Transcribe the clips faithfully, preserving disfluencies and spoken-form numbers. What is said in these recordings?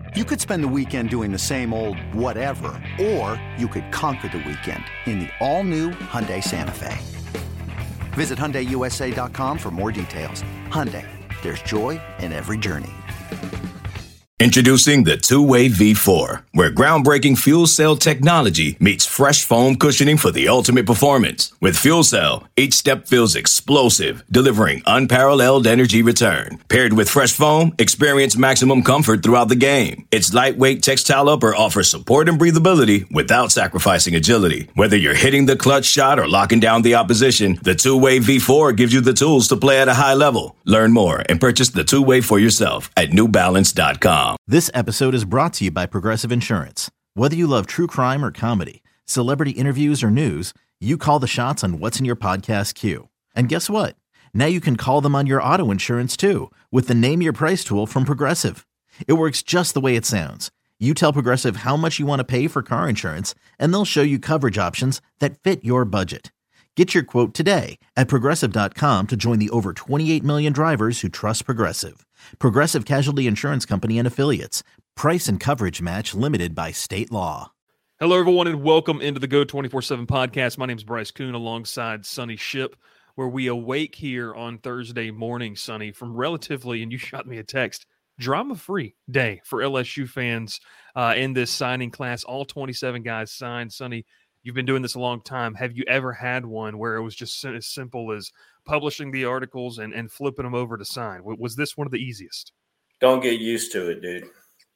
You could spend the weekend doing the same old whatever, or you could conquer the weekend in the all-new Hyundai Santa Fe. Visit Hyundai U S A dot com for more details. Hyundai, there's joy in every journey. Introducing the two-way V four, where groundbreaking fuel cell technology meets fresh foam cushioning for the ultimate performance. With Fuel Cell, each step feels explosive, delivering unparalleled energy return. Paired with fresh foam, experience maximum comfort throughout the game. Its lightweight textile upper offers support and breathability without sacrificing agility. Whether you're hitting the clutch shot or locking down the opposition, the two-way V four gives you the tools to play at a high level. Learn more and purchase the two-way for yourself at new balance dot com. This episode is brought to you by Progressive Insurance. Whether you love true crime or comedy, celebrity interviews or news, you call the shots on what's in your podcast queue. And guess what? Now you can call them on your auto insurance too with the Name Your Price tool from Progressive. It works just the way it sounds. You tell Progressive how much you want to pay for car insurance, and they'll show you coverage options that fit your budget. Get your quote today at Progressive dot com to join the over twenty-eight million drivers who trust Progressive. Progressive Casualty Insurance Company and Affiliates. Price and coverage match limited by state law. Hello, everyone, and welcome into the Go twenty-four seven podcast. My name is Bryce Kuhn alongside Sonny Ship, where we awake here on Thursday morning, Sonny, from relatively, and you shot me a text, drama-free day for L S U fans uh, in this signing class. All twenty-seven guys signed. Sonny, you've been doing this a long time. Have you ever had one where it was just as simple as publishing the articles and, and flipping them over to sign? Was this one of the easiest? Don't get used to it, dude.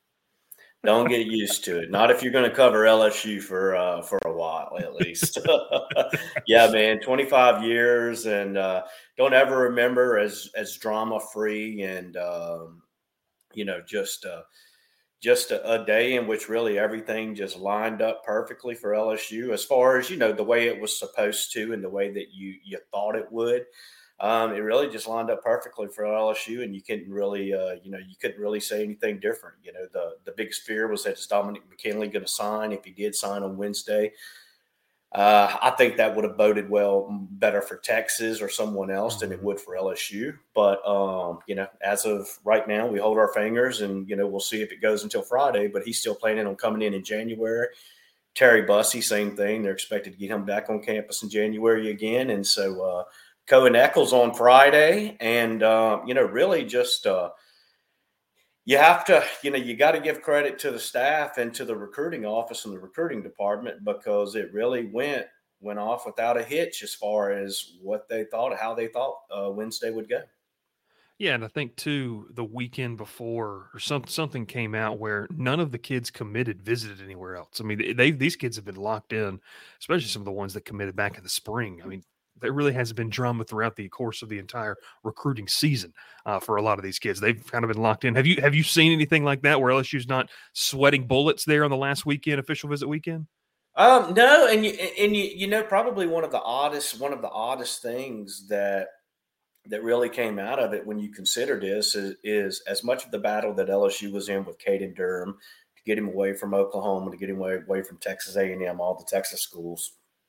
Don't get used to it. Not if you're going to cover L S U for uh, for a while, at least. Yeah, man, twenty-five years, and uh, don't ever remember as as drama free and um, you know just uh, just a, a day in which really everything just lined up perfectly for L S U as far as, you know, the way it was supposed to and the way that you you thought it would. Um, it really just lined up perfectly for L S U, and you couldn't really, uh, you know, you couldn't really say anything different. You know, the the biggest fear was that is Dominic McKinley going to sign? If he did sign on Wednesday, uh, I think that would have boded well better for Texas or someone else than it would for L S U. But um, you know, as of right now, we hold our fingers, and you know, we'll see if it goes until Friday. But he's still planning on coming in in January. Terry Bussey, same thing. They're expected to get him back on campus in January again, and so. Uh, Cohen Eccles on Friday, and uh, you know, really just uh, you have to, you know, you got to give credit to the staff and to the recruiting office and the recruiting department, because it really went went off without a hitch as far as what they thought, how they thought uh, Wednesday would go. Yeah, and I think too, the weekend before or some, something came out where none of the kids committed visited anywhere else. I mean, they these kids have been locked in, especially some of the ones that committed back in the spring. I mean, there really hasn't been drama throughout the course of the entire recruiting season uh, for a lot of these kids. They've kind of been locked in. Have you have you seen anything like that where L S U's not sweating bullets there on the last weekend, official visit weekend? Um, no, and you and you you know, probably one of the oddest one of the oddest things that that really came out of it when you consider this is, is as much of the battle that L S U was in with Caden Durham to get him away from Oklahoma, to get him away, away from Texas A and M, all the Texas schools.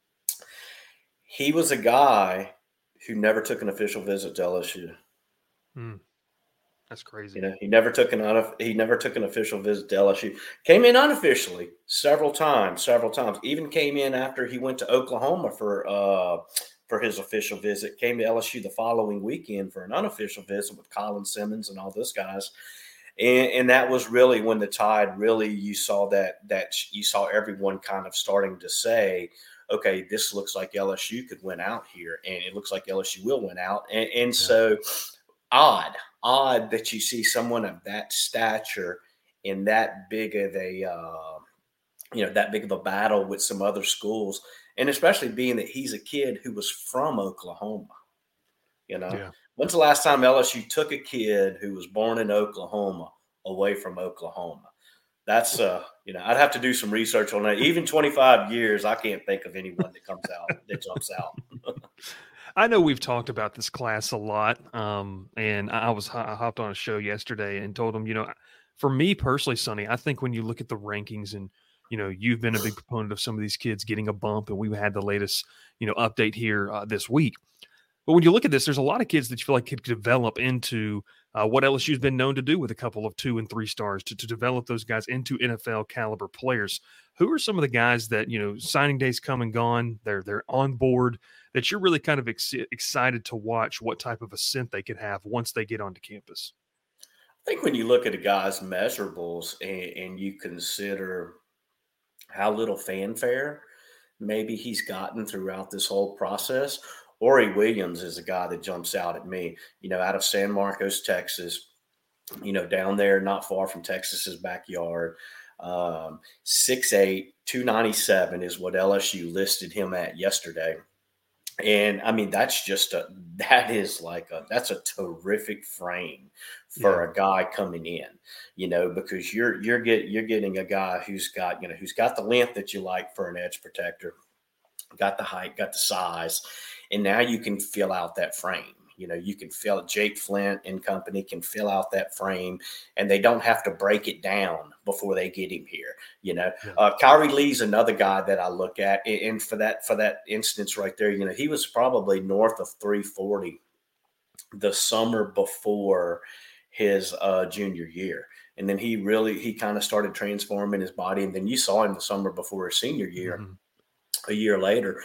He was a guy who never took an official visit to L S U. Hmm. That's crazy. You know, he never took an he never took an official visit to L S U. Came in unofficially several times, several times. Even came in after he went to Oklahoma for uh, for his official visit. Came to L S U the following weekend for an unofficial visit with Colin Simmons and all those guys. And, and that was really when the Tide really you saw that that you saw everyone kind of starting to say, okay, this looks like L S U could win out here, and it looks like L S U will win out. And, and yeah. so odd, odd that you see someone of that stature in that big of a, uh, you know, that big of a battle with some other schools, and especially being that he's a kid who was from Oklahoma. You know, yeah. When's the last time L S U took a kid who was born in Oklahoma away from Oklahoma? That's, uh, you know, I'd have to do some research on that. Even twenty-five years, I can't think of anyone that comes out, that jumps out. I know we've talked about this class a lot, um, and I was I hopped on a show yesterday and told them, you know, for me personally, Sonny, I think when you look at the rankings and, you know, you've been a big proponent of some of these kids getting a bump, and we've had the latest, you know, update here uh, this week. But when you look at this, there's a lot of kids that you feel like could develop into uh, what L S U's been known to do with a couple of two and three stars to, to develop those guys into N F L caliber players. Who are some of the guys that, you know, signing days come and gone, they're they're on board, that you're really kind of ex- excited to watch what type of ascent they could have once they get onto campus? I think when you look at a guy's measurables and, and you consider how little fanfare maybe he's gotten throughout this whole process, Ori Williams is a guy that jumps out at me, you know, out of San Marcos, Texas, you know, down there, not far from Texas's backyard. Um, six eight, two ninety-seven is what L S U listed him at yesterday. And I mean, that's just a, that is like a, that's a terrific frame for yeah. a guy coming in, you know, because you're, you're getting, you're getting a guy who's got, you know, who's got the length that you like for an edge protector, got the height, got the size, and now you can fill out that frame. You know, you can fill it. Jake Flint and company can fill out that frame, and they don't have to break it down before they get him here. You know, yeah. uh, Kyrie Lee's another guy that I look at, and for that for that instance right there, you know, he was probably north of three forty the summer before his uh, junior year, and then he really he kind of started transforming his body, and then you saw him the summer before his senior year, mm-hmm. a year later,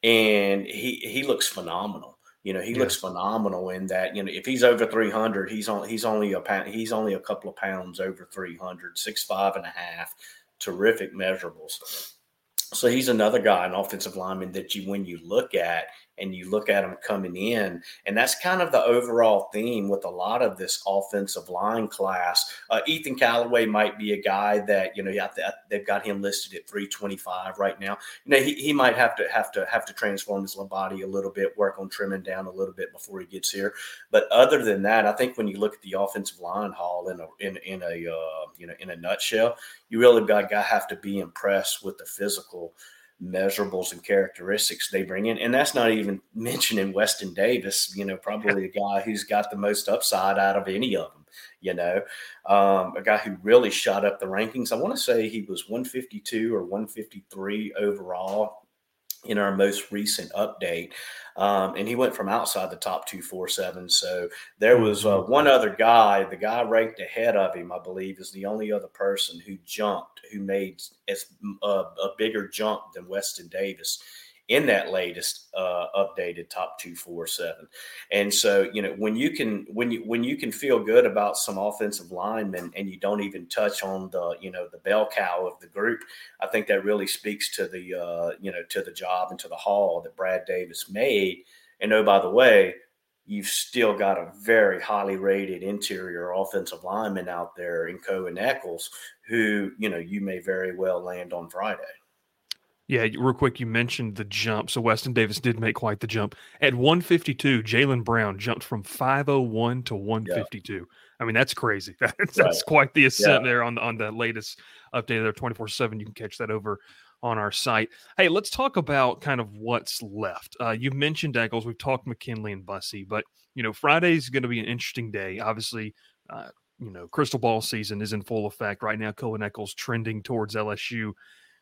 and he he looks phenomenal. You know, he yeah. looks phenomenal in that, you know, if he's over three hundred, he's on, he's only a pound, he's only a couple of pounds over three hundred, six, five and a half, terrific measurables. So he's another guy, an offensive lineman that you, when you look at and you look at him coming in, and that's kind of the overall theme with a lot of this offensive line class. Uh, Ethan Callaway might be a guy that, you know, yeah, they've got him listed at three twenty-five right now. You know, he, he might have to have to have to transform his body a little bit, work on trimming down a little bit before he gets here. But other than that, I think when you look at the offensive line haul in a in in a uh, you know in a nutshell, you really got to have to be impressed with the physical measurables and characteristics they bring in. And that's not even mentioning Weston Davis, you know, probably a guy who's got the most upside out of any of them, you know, um, a guy who really shot up the rankings. I want to say he was one fifty-two or one fifty-three overall in our most recent update. Um, and he went from outside the top two forty-seven. So there was uh, one other guy, the guy ranked ahead of him, I believe, is the only other person who jumped, who made as uh, a bigger jump than Weston Davis in that latest uh, updated top two forty-seven. And so, you know, when you can, when you, when you can feel good about some offensive linemen and you don't even touch on the, you know, the bell cow of the group, I think that really speaks to the, uh, you know, to the job and to the haul that Brad Davis made. And oh, by the way, you've still got a very highly rated interior offensive lineman out there in Cohen Eccles, who, you know, you may very well land on Friday. Yeah, real quick, you mentioned the jump. So Weston Davis did make quite the jump. At one fifty-two, Jaylen Brown jumped from five oh one to one fifty-two. Yeah. I mean, that's crazy. That's, right. that's quite the ascent yeah. there on the, on the latest update of their twenty-four seven. You can catch that over on our site. Hey, let's talk about kind of what's left. Uh, you mentioned Eccles. We've talked McKinley and Bussey, but, you know, Friday's going to be an interesting day. Obviously, uh, you know, crystal ball season is in full effect right now. Cohen Eccles trending towards L S U.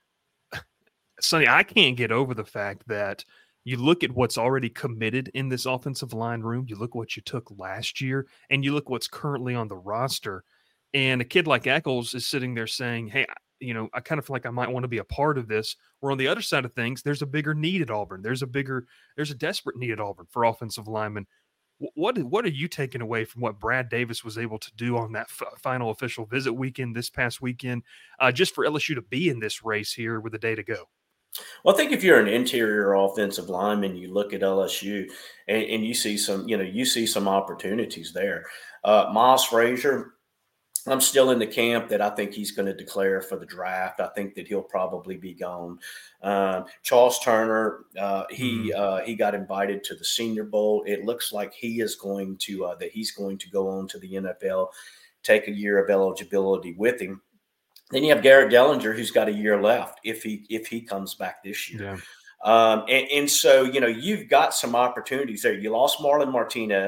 Sonny, I can't get over the fact that you look at what's already committed in this offensive line room, you look what you took last year, and you look what's currently on the roster, and a kid like Eccles is sitting there saying, hey, you know, I kind of feel like I might want to be a part of this. Where on the other side of things, there's a bigger need at Auburn. There's a bigger, there's a desperate need at Auburn for offensive linemen. What what are you taking away from what Brad Davis was able to do on that f- final official visit weekend this past weekend, uh, just for L S U to be in this race here with a day to go? Well, I think if you're an interior offensive lineman, you look at L S U and, and you see some, you know, you see some opportunities there. Uh, Miles Frazier, I'm still in the camp that I think he's going to declare for the draft. I think that he'll probably be gone. Um, Charles Turner, uh, he mm-hmm. uh, he got invited to the Senior Bowl. It looks like he is going to uh, that he's going to go on to the N F L, take a year of eligibility with him. Then you have Garrett Dellinger, who's got a year left if he if he comes back this year. Yeah. Um, and, and so, you know, you've got some opportunities there. You lost Marlon Martinez,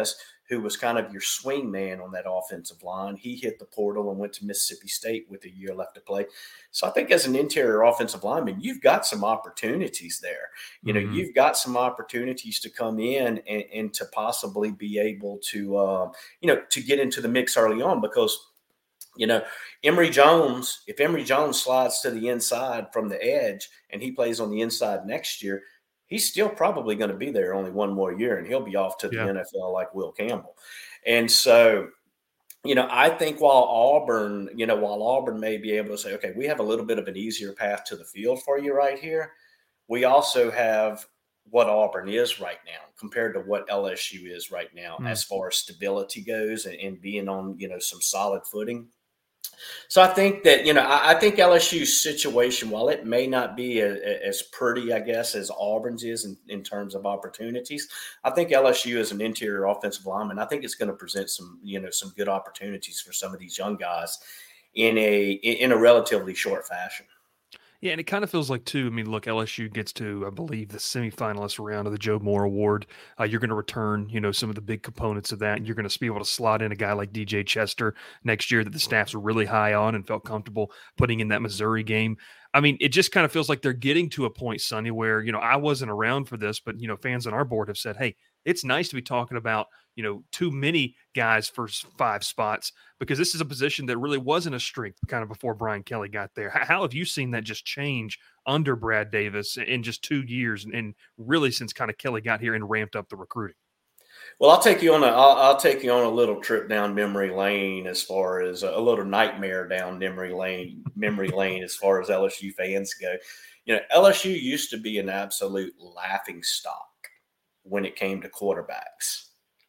who was kind of your swing man on that offensive line. He hit the portal and went to Mississippi State with a year left to play. So I think as an interior offensive lineman, you've got some opportunities there. You know, mm-hmm. you've got some opportunities to come in and, and to possibly be able to, uh, you know, to get into the mix early on because, you know, Emory Jones, if Emory Jones slides to the inside from the edge and he plays on the inside next year, he's still probably going to be there only one more year, and he'll be off to the yeah. N F L like Will Campbell. And so, you know, I think while Auburn, you know, while Auburn may be able to say, okay, we have a little bit of an easier path to the field for you right here, we also have what Auburn is right now compared to what L S U is right now mm. as far as stability goes and, and being on, you know, some solid footing. So I think that, you know, I, I think L S U's situation, while it may not be a, a, as pretty, I guess, as Auburn's is in, in terms of opportunities, I think L S U as an interior offensive lineman, I think it's going to present some, you know, some good opportunities for some of these young guys in a in a relatively short fashion. Yeah, and it kind of feels like, too, I mean, look, L S U gets to, I believe, the semifinalist round of the Joe Moore Award. Uh, you're going to return, you know, some of the big components of that, and you're going to be able to slot in a guy like D J Chester next year that the staff's really high on and felt comfortable putting in that Missouri game. I mean, it just kind of feels like they're getting to a point, Sonny, where, you know, I wasn't around for this, but, you know, fans on our board have said, hey, it's nice to be talking about, you know, too many guys for five spots because this is a position that really wasn't a strength kind of before Brian Kelly got there. How have you seen that just change under Brad Davis in just two years and really since kind of Kelly got here and ramped up the recruiting? Well, I'll take you on a I'll, I'll take you on a little trip down memory lane as far as a, a little nightmare down memory lane, memory lane as far as L S U fans go. You know, L S U used to be an absolute laughing stock when it came to quarterbacks.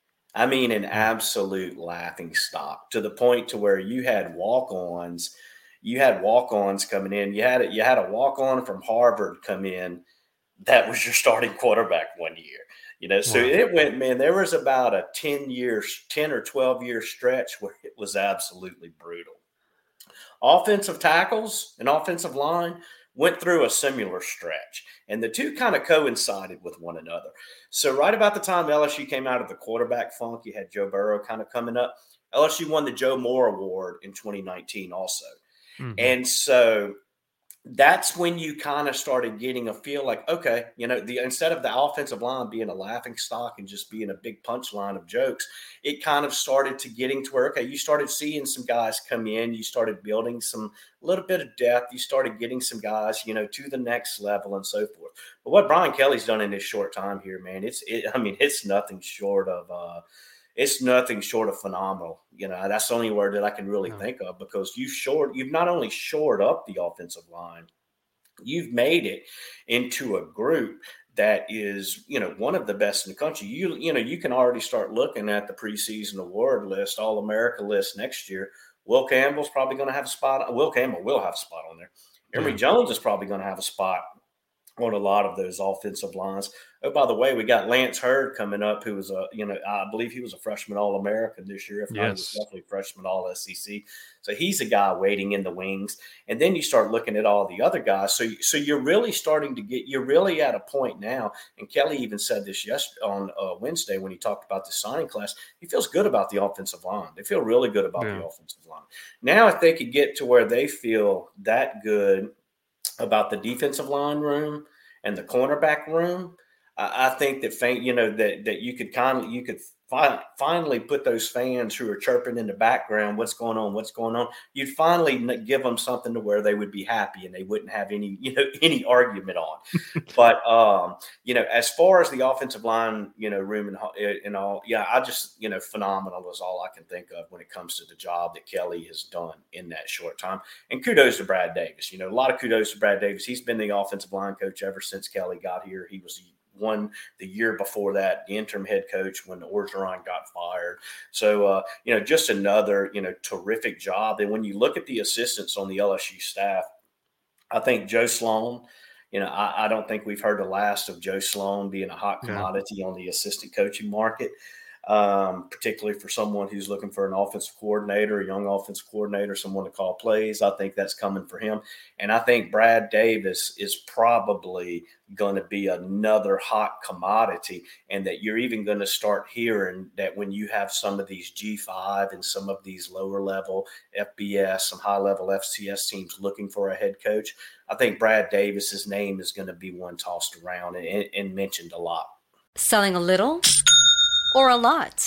I mean, an absolute laughing stock to the point to where you had walk-ons, you had walk-ons coming in. You had you had a walk-on from Harvard come in that was your starting quarterback one year. You know, so wow. it went, man, there was about a ten years, ten or twelve year stretch where it was absolutely brutal. Offensive tackles and offensive line went through a similar stretch, and the two kind of coincided with one another. So right about the time L S U came out of the quarterback funk, you had Joe Burrow kind of coming up. L S U won the Joe Moore Award in twenty nineteen also. Mm-hmm. And so that's when you kind of started getting a feel like, okay, you know, the instead of the offensive line being a laughing stock and just being a big punchline of jokes, it kind of started to getting to where, okay, you started seeing some guys come in, you started building some a little bit of depth, you started getting some guys, you know, to the next level and so forth. But what Brian Kelly's done in this short time here, man, it's, it, I mean, it's nothing short of, uh, it's nothing short of phenomenal. You know, that's the only word that I can really no. think of because you've shored, you've not only shored up the offensive line, you've made it into a group that is, you know, one of the best in the country. You, you know, you can already start looking at the preseason award list, All-America list next year. Will Campbell's probably going to have a spot. Will Campbell will have a spot on there. Emory yeah. Jones is probably going to have a spot on a lot of those offensive lines. Oh, by the way, we got Lance Hurd coming up, who was a, you know, I believe he was a freshman All-American this year. If not, yes. he was definitely freshman All-S E C. So he's a guy waiting in the wings. And then you start looking at all the other guys. So, so you're really starting to get, you're really at a point now. And Kelly even said this yesterday on uh, Wednesday when he talked about the signing class. He feels good about the offensive line. They feel really good about yeah. the offensive line. Now, if they could get to where they feel that good about the defensive line room and the cornerback room, I think that, you know, that, that you could kind of, you could fi- finally put those fans who are chirping in the background, what's going on, what's going on. You'd finally give them something to where they would be happy and they wouldn't have any, you know, any argument on. But, um, you know, as far as the offensive line, you know, room and, and all, yeah, I just, you know, phenomenal is all I can think of when it comes to the job that Kelly has done in that short time. And kudos to Brad Davis. You know, a lot of kudos to Brad Davis. He's been the offensive line coach ever since Kelly got here. He was one the year before that, the interim head coach when Orgeron got fired. So, uh, you know, just another, you know, terrific job. And when you look at the assistants on the L S U staff, I think Joe Sloan, you know, I, I don't think we've heard the last of Joe Sloan being a hot commodity yeah. on the assistant coaching market. um, particularly for someone who's looking for an offensive coordinator, a young offensive coordinator, someone to call plays. I think that's coming for him. And I think Brad Davis is probably going to be another hot commodity, and that you're even going to start hearing that when you have some of these G five and some of these lower level F B S, some high level F C S teams looking for a head coach, I think Brad Davis's name is going to be one tossed around and, and mentioned a lot. Selling a little or a lot?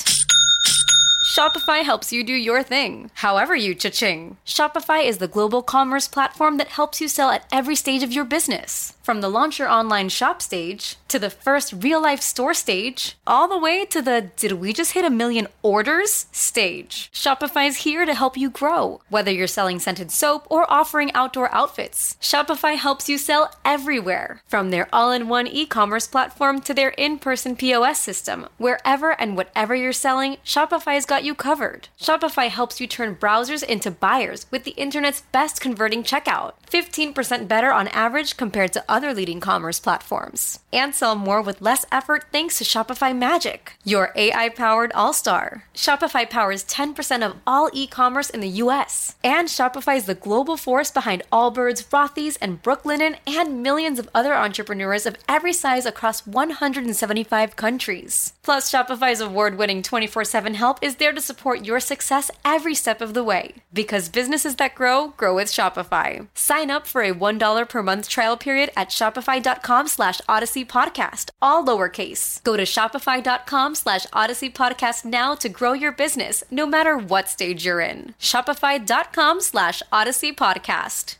Shopify helps you do your thing, however you cha-ching. Shopify is the global commerce platform that helps you sell at every stage of your business. From the launch your online shop stage, to the first real-life store stage, all the way to the did we just hit a million orders stage. Shopify's here to help you grow. Whether you're selling scented soap or offering outdoor outfits, Shopify helps you sell everywhere. From their all-in-one e-commerce platform to their in-person P O S system, wherever and whatever you're selling, Shopify's got you covered. Shopify helps you turn browsers into buyers with the internet's best converting checkout, fifteen percent better on average compared to other leading commerce platforms. And sell more with less effort thanks to Shopify Magic, your A I-powered all-star. Shopify powers ten percent of all e-commerce in the U S. And Shopify is the global force behind Allbirds, Rothy's, and Brooklinen, and millions of other entrepreneurs of every size across one hundred seventy-five countries. Plus, Shopify's award-winning twenty-four seven help is there to support your success every step of the way. Because businesses that grow, grow with Shopify. Sign up for a one dollar per month trial period at shopify.com slash Odyssey Podcast, all lowercase. Go to shopify.com slash Odyssey Podcast now to grow your business, no matter what stage you're in. Shopify.com slash Odyssey Podcast.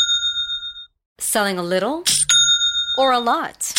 Selling a little or a lot?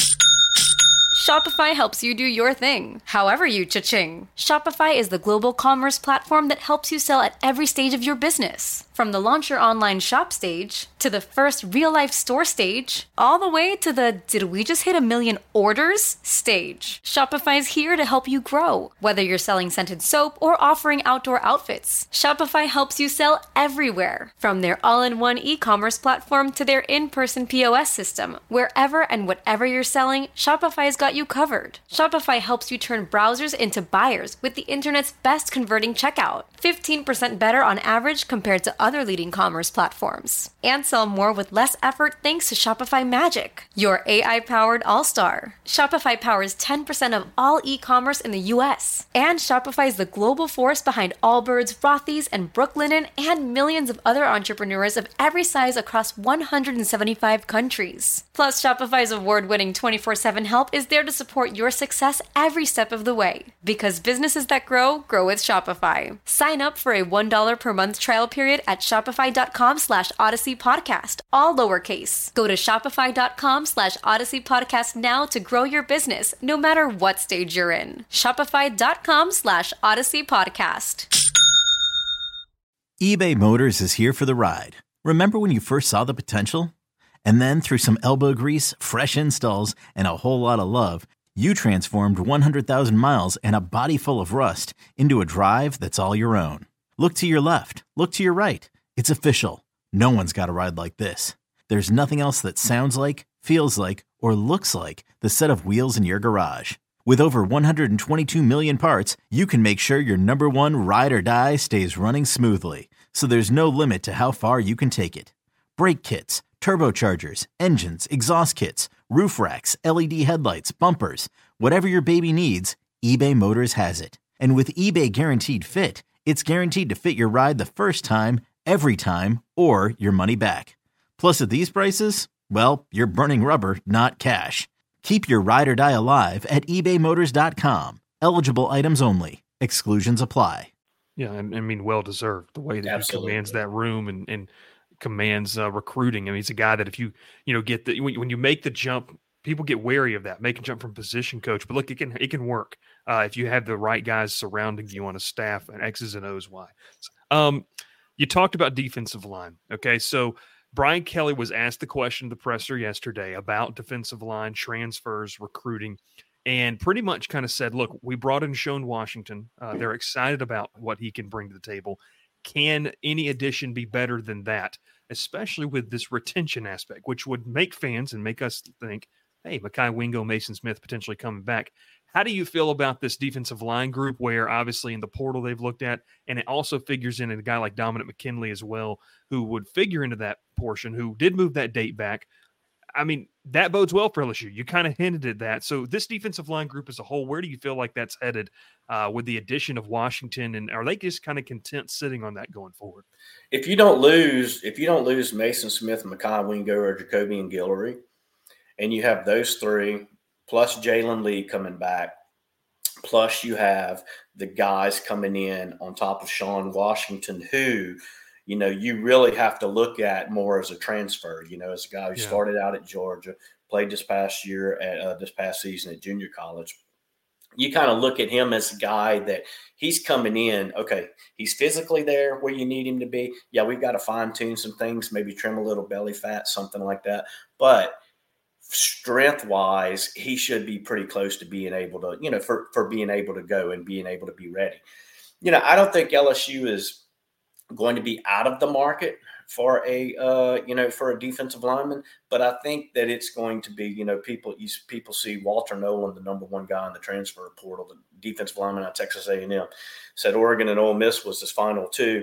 Shopify helps you do your thing, however you cha-ching. Shopify is the global commerce platform that helps you sell at every stage of your business. From the launch your online shop stage, to the first real-life store stage, all the way to the did we just hit a million orders stage. Shopify's here to help you grow. Whether you're selling scented soap or offering outdoor outfits, Shopify helps you sell everywhere. From their all-in-one e-commerce platform to their in-person P O S system, wherever and whatever you're selling, Shopify's got you covered. Shopify helps you turn browsers into buyers with the internet's best converting checkout, fifteen percent better on average compared to other leading commerce platforms. And sell more with less effort thanks to Shopify Magic, your A I-powered all-star. Shopify powers ten percent of all e-commerce in the U S. And Shopify is the global force behind Allbirds, Rothy's, and Brooklinen, and millions of other entrepreneurs of every size across one hundred seventy-five countries. Plus, Shopify's award-winning twenty-four seven help is there to support your success every step of the way. Because businesses that grow, grow with Shopify. Sign up for a one dollar per month trial period at shopify.com slash Odyssey Podcast, all lowercase. Go to shopify.com slash Odyssey Podcast now to grow your business, no matter what stage you're in. Shopify.com slash Odyssey Podcast. eBay Motors is here for the ride. Remember when you first saw the potential? And then through some elbow grease, fresh installs, and a whole lot of love, you transformed one hundred thousand miles and a body full of rust into a drive that's all your own. Look to your left. Look to your right. It's official. No one's got a ride like this. There's nothing else that sounds like, feels like, or looks like the set of wheels in your garage. With over one hundred twenty-two million parts, you can make sure your number one ride or die stays running smoothly. So there's no limit to how far you can take it. Brake kits, turbochargers, engines, exhaust kits, roof racks, L E D headlights, bumpers, whatever your baby needs, eBay Motors has it. And with eBay Guaranteed Fit, it's guaranteed to fit your ride the first time, every time, or your money back. Plus at these prices, well, you're burning rubber, not cash. Keep your ride or die alive at ebay motors dot com. Eligible items only. Exclusions apply. Yeah, and I mean, well deserved the way that Absolutely. he commands that room and and commands uh, recruiting. I mean, he's a guy that if you you know get the when, when you make the jump, people get wary of that, make a jump from position coach. But look, it can it can work uh, if you have the right guys surrounding you on a staff and X's and O's, Y. Um, you talked about defensive line. Okay, so Brian Kelly was asked the question in the presser yesterday about defensive line transfers, recruiting, and pretty much kind of said, look, we brought in Sean Washington. Uh, they're excited about what he can bring to the table. Can any addition be better than that, especially with this retention aspect, which would make fans and make us think, hey, Mekhi Wingo, Mason Smith potentially coming back. How do you feel about this defensive line group where obviously in the portal they've looked at, and it also figures in a guy like Dominic McKinley as well, who would figure into that portion, who did move that date back. I mean, that bodes well for L S U. You kind of hinted at that. So this defensive line group as a whole, where do you feel like that's headed uh, with the addition of Washington? And are they just kind of content sitting on that going forward? If you don't lose, if you don't lose Mason Smith, Mekhi Wingo, or Jacobian Guillory, and you have those three, plus Jalen Lee coming back, plus you have the guys coming in on top of Sean Washington, who – you know, you really have to look at more as a transfer, you know, as a guy who yeah. started out at Georgia, played this past year at uh, this past season at junior college. You kind of look at him as a guy that he's coming in. Okay, he's physically there where you need him to be. Yeah, we've got to fine tune some things, maybe trim a little belly fat, something like that. But strength wise, he should be pretty close to being able to, you know, for, for being able to go and being able to be ready. You know, I don't think L S U is going to be out of the market for a uh, you know for a defensive lineman, but I think that it's going to be, you know, people you, people see Walter Nolan, the number one guy in the transfer portal, the defensive lineman at Texas A and M, said Oregon and Ole Miss was his final two,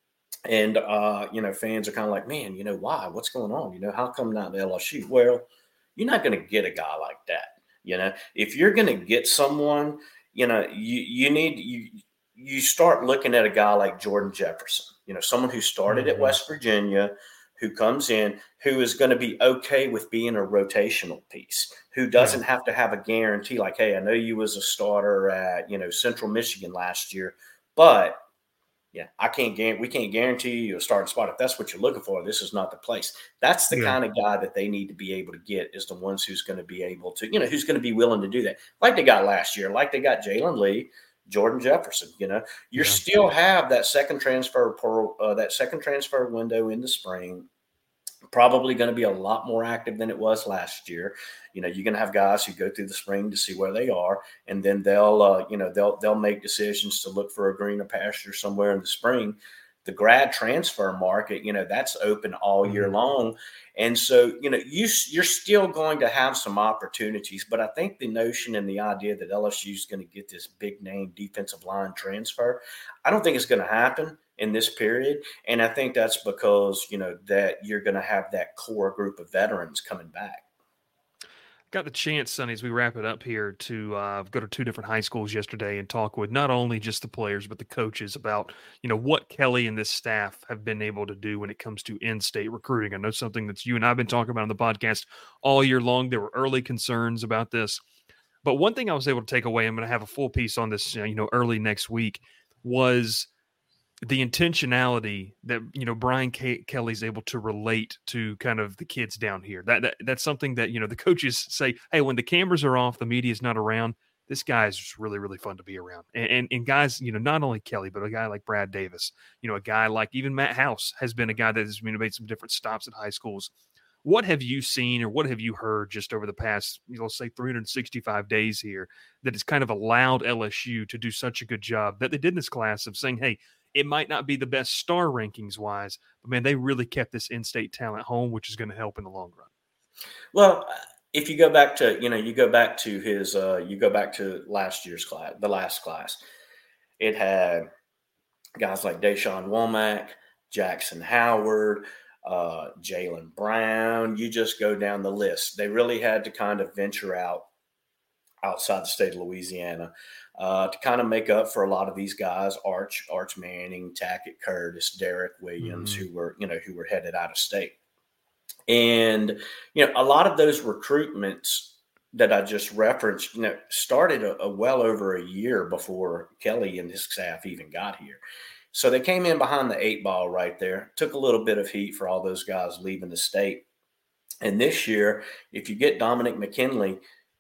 and uh, you know fans are kind of like, man, you know why? What's going on? You know, how come not L S U? Well, you're not going to get a guy like that. You know, if you're going to get someone, you know, you you need you. you start looking at a guy like Jordan Jefferson, you know, someone who started mm-hmm. at West Virginia, who comes in, who is going to be okay with being a rotational piece, who doesn't yeah. have to have a guarantee like, hey, I know you was a starter at, you know, Central Michigan last year, but yeah, I can't guarantee, we can't guarantee you a starting spot. If that's what you're looking for, this is not the place. That's the yeah. kind of guy that they need to be able to get, is the ones who's going to be able to, you know, who's going to be willing to do that. Like they got last year, like they got Jalen Lee, Jordan Jefferson. You know, you yeah. still have that second transfer portal, uh, that second transfer window in the spring. Probably going to be a lot more active than it was last year. You know, you're going to have guys who go through the spring to see where they are, and then they'll, uh, you know, they'll they'll make decisions to look for a greener pasture somewhere in the spring. The grad transfer market, you know, that's open all year mm-hmm. long. And so, you know, you, you're still going to have some opportunities. But I think the notion and the idea that L S U is going to get this big name defensive line transfer, I don't think it's going to happen in this period. And I think that's because, you know, that you're going to have that core group of veterans coming back. Got the chance, Sonny, as we wrap it up here, to uh, go to two different high schools yesterday and talk with not only just the players but the coaches about, you know, what Kelly and this staff have been able to do when it comes to in-state recruiting. I know something that's you and I have been talking about on the podcast all year long. There were early concerns about this, but one thing I was able to take away, I'm going to have a full piece on this, you know, early next week, was the intentionality that, you know, Brian K- Kelly's able to relate to kind of the kids down here. That, that that's something that, you know, the coaches say, hey, when the cameras are off, the media's not around, this guy is just really, really fun to be around. And, and and guys, you know, not only Kelly, but a guy like Brad Davis, you know, a guy like even Matt House has been a guy that has you know, made some different stops at high schools. What have you seen or what have you heard just over the past, you know, say three hundred sixty-five days here that has kind of allowed L S U to do such a good job that they did in this class of saying, hey, it might not be the best star rankings wise, but man, they really kept this in-state talent home, which is going to help in the long run. Well, if you go back to, you know, you go back to his, uh, you go back to last year's class, the last class, it had guys like Deshaun Womack, Jackson Howard, uh, Jaylen Brown. You just go down the list. They really had to kind of venture out outside the state of Louisiana uh, to kind of make up for a lot of these guys, Arch, Arch Manning, Tackett Curtis, Derek Williams, mm-hmm. who were, you know, who were headed out of state. And, you know, a lot of those recruitments that I just referenced, you know, started a, a well over a year before Kelly and his staff even got here. So they came in behind the eight ball right there, took a little bit of heat for all those guys leaving the state. And this year, if you get Dominic McKinley,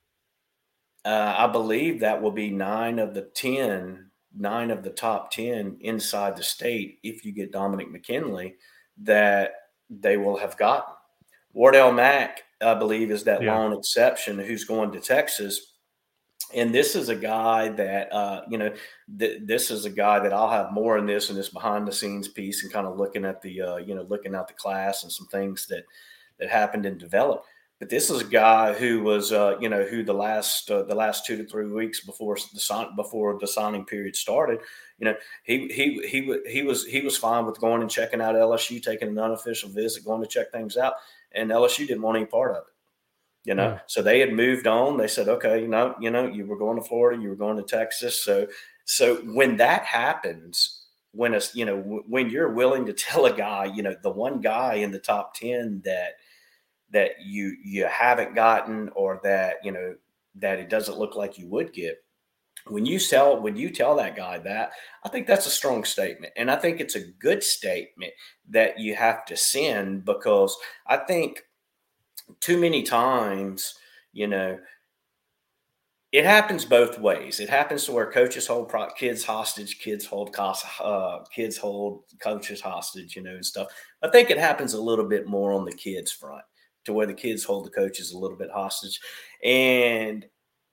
Uh, I believe that will be nine of the ten, nine of the top ten inside the state. If you get Dominic McKinley, that they will have gotten. Wardell Mack, I believe, is that yeah. lone exception who's going to Texas. And this is a guy that, uh, you know, th- this is a guy that I'll have more in this and this behind the scenes piece and kind of looking at the, uh, you know, looking at the class and some things that, that happened and developed. But this is a guy who was, uh, you know, who the last uh, the last two to three weeks before the sign, before the signing period started, you know, he he he he was he was fine with going and checking out L S U, taking an unofficial visit, going to check things out, and L S U didn't want any part of it. You know, yeah. So they had moved on. They said, okay, you know, you know, you were going to Florida, you were going to Texas. So, so when that happens, when it's, you know, w- when you're willing to tell a guy, you know, the one guy in the top ten that, that you, you haven't gotten, or that, you know, that it doesn't look like you would get, when you tell, when you tell that guy that, I think that's a strong statement. And I think it's a good statement that you have to send, because I think, too many times, you know, it happens both ways. It happens to where coaches hold pro- kids hostage, kids hold cost, uh, kids hold coaches hostage, you know, and stuff. I think it happens a little bit more on the kids front, to where the kids hold the coaches a little bit hostage. And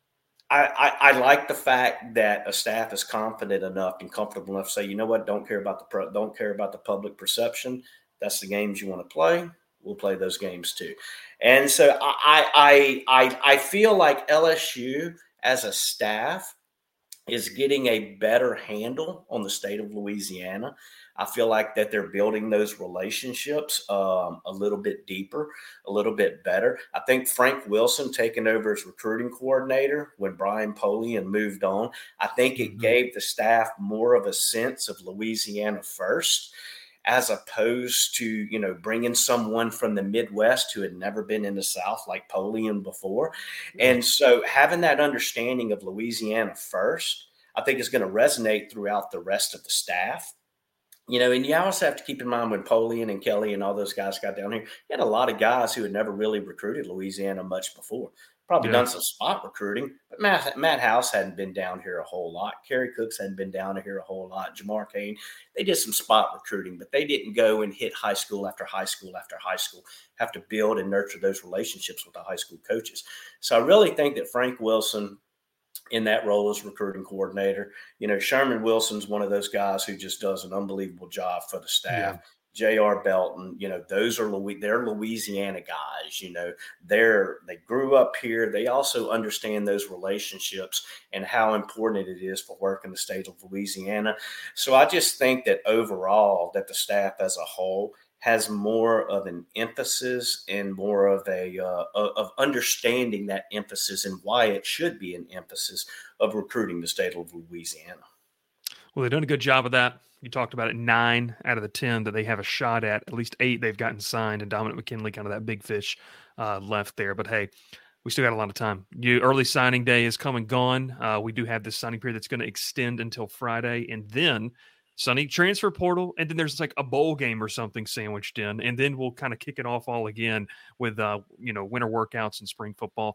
I, I, I like the fact that a staff is confident enough and comfortable enough to say, you know what, don't care about the pro- don't care about the public perception. That's the games you want to play. We'll play those games too. And so I, I, I, I feel like L S U as a staff is getting a better handle on the state of Louisiana. I feel like that they're building those relationships um, a little bit deeper, a little bit better. I think Frank Wilson taking over as recruiting coordinator when Brian Polian moved on, I think it mm-hmm. gave the staff more of a sense of Louisiana first, as opposed to, you know, bringing someone from the Midwest who had never been in the South like Polian before. And so having that understanding of Louisiana first, I think is going to resonate throughout the rest of the staff. You know, and you also have to keep in mind when Polian and Kelly and all those guys got down here, you had a lot of guys who had never really recruited Louisiana much before. Probably yeah. done some spot recruiting, but Matt, Matt House hadn't been down here a whole lot. Kerry Cooks hadn't been down here a whole lot. Jamar Kane, they did some spot recruiting, but they didn't go and hit high school after high school after high school, have to build and nurture those relationships with the high school coaches. So I really think that Frank Wilson in that role as recruiting coordinator, you know, Sherman Wilson's one of those guys who just does an unbelievable job for the staff. Yeah. J R Belton, you know, those are Louis, they're Louisiana guys, you know, they're, they grew up here. They also understand those relationships and how important it is for work in the state of Louisiana. So I just think that overall that the staff as a whole has more of an emphasis and more of a, uh, of understanding that emphasis and why it should be an emphasis of recruiting the state of Louisiana. Well, they've done a good job of that. You talked about it, nine out of the ten that they have a shot at. At least eight they've gotten signed, and Dominic McKinley, kind of that big fish uh, left there. But, hey, we still got a lot of time. You, early signing day is come and gone. Uh, we do have this signing period that's going to extend until Friday, and then Sonny transfer portal, and then there's like a bowl game or something sandwiched in, and then we'll kind of kick it off all again with, uh, you know, winter workouts and spring football.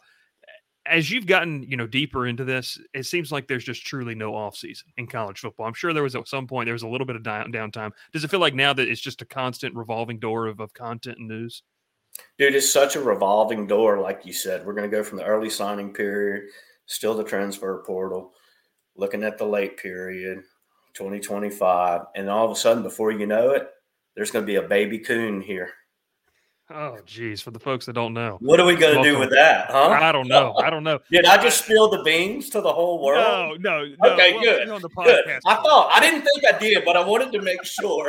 As you've gotten, you know, deeper into this, it seems like there's just truly no offseason in college football. I'm sure there was at some point, there was a little bit of down, downtime. Does it feel like now that it's just a constant revolving door of, of content and news? Dude, it's such a revolving door. Like you said, we're going to go from the early signing period, still the transfer portal, looking at the late period, twenty twenty-five. And all of a sudden, before you know it, there's going to be a baby coon here. Oh, geez. For the folks that don't know. What are we going to do with that, huh? I don't know. I don't know. Did I just spill the beans to the whole world? No, no. no. Okay, well, good. On the good. I thought, I didn't think I did, but I wanted to make sure.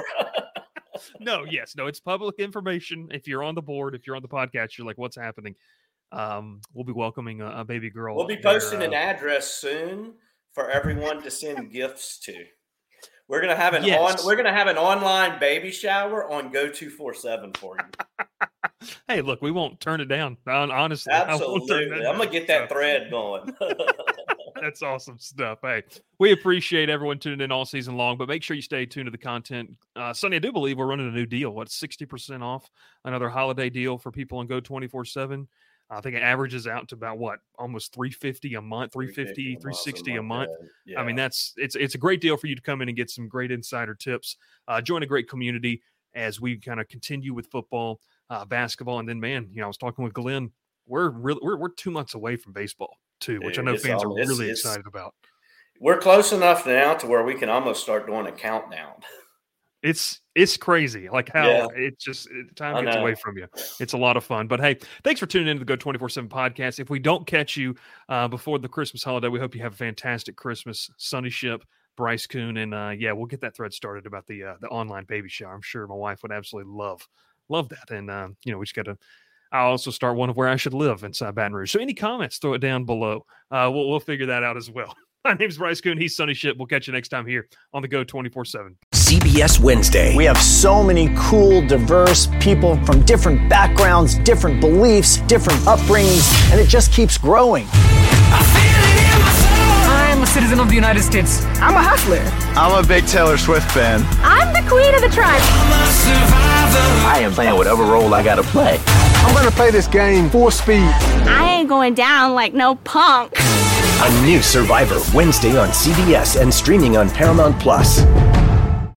no, yes. No, it's public information. If you're on the board, if you're on the podcast, you're like, what's happening? Um, we'll be welcoming a, a baby girl. We'll be posting there, uh, an address soon for everyone to send gifts to. We're gonna have an yes. on. We're gonna have an online baby shower on Go two forty-seven for you. Hey, look, we won't turn it down. Honestly, absolutely. I'm gonna get that thread going. That's awesome stuff. Hey, we appreciate everyone tuning in all season long, but make sure you stay tuned to the content. Uh, Sonny, I do believe we're running a new deal. What, sixty percent off? Another holiday deal for people on Go twenty-four seven. I think it averages out to about what, almost three fifty a month, three fifty, three sixty a month. Yeah. I mean, that's it's it's a great deal for you to come in and get some great insider tips. Uh, join a great community as we kind of continue with football, uh, basketball, and then, man, you know, I was talking with Glenn. We're really we're we're two months away from baseball too, which Dude, I know fans all, are it's, really it's, excited about. We're close enough now to where we can almost start doing a countdown. It's it's crazy, like how Yeah. it just it, time I gets know. away from you. It's a lot of fun. But hey, thanks for tuning in to the Go twenty-four seven podcast. If we don't catch you uh, before the Christmas holiday, we hope you have a fantastic Christmas. Sonny Ship, Bryce Coon, and uh, yeah, we'll get that thread started about the uh, the online baby shower. I'm sure my wife would absolutely love love that. And um, you know, we just got to. I'll also start one of where I should live inside Baton Rouge. So any comments, throw it down below. Uh, we'll we'll figure that out as well. My name's Bryce Coon. He's Sonny Ship. We'll catch you next time here on the Go twenty-four seven. C B S Wednesday. We have so many cool, diverse people from different backgrounds, different beliefs, different upbringings, and it just keeps growing. I'm a citizen of the United States. I'm a hustler. I'm a big Taylor Swift fan. I'm the queen of the tribe. I am playing whatever role I gotta play. I'm gonna play this game full speed. I ain't going down like no punk. A new Survivor Wednesday on C B S and streaming on Paramount Plus.